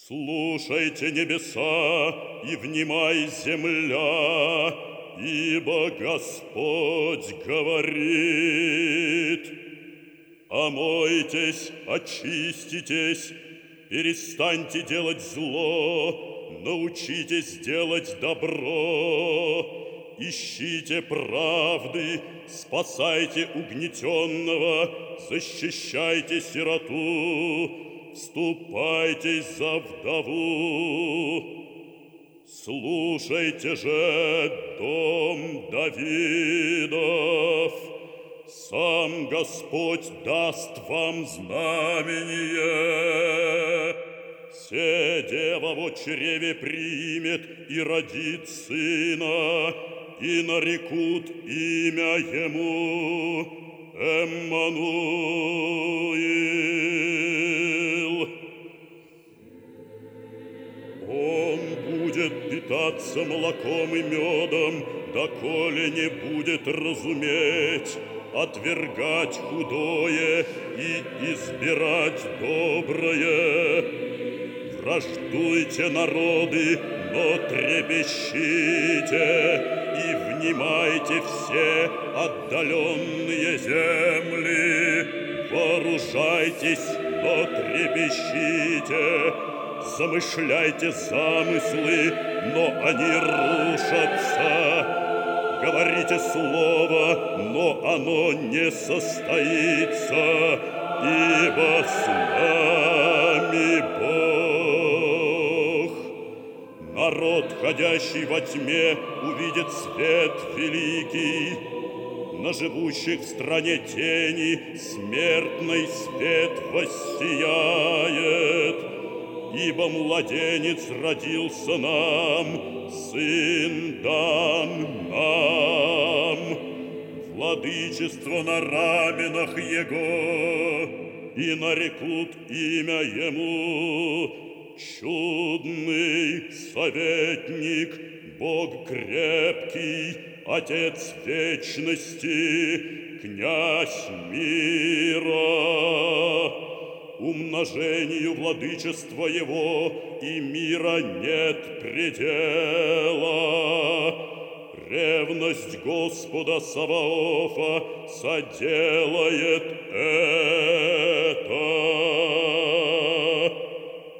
Слушайте, небеса, и внимай, земля, ибо Господь говорит: омойтесь, очиститесь, перестаньте делать зло, научитесь делать добро, ищите правды, спасайте угнетенного, защищайте сироту, вступайтесь за вдову. Слушайте же, дом Давидов, сам Господь даст вам знамение. Се дева во чреве примет и родит сына, и нарекут имя ему Эммануил. Он будет питаться молоком и медом, доколе не будет разуметь, отвергать худое и избирать доброе. Враждуйте, народы, но трепещите, и внимайте все отдаленные земли. Вооружайтесь, но трепещите, замышляйте замыслы, но они рушатся. Говорите слово, но оно не состоится, ибо с нами Бог. Народ, ходящий во тьме, увидит свет великий. На живущих в стране тени смертный свет воссияет. Ибо младенец родился нам, сын дан нам, владычество на раменах его, и нарекут имя ему чудный советник, Бог крепкий, Отец вечности, князь мира. Умножению владычества его и мира нет предела. Ревность Господа Саваофа соделает это.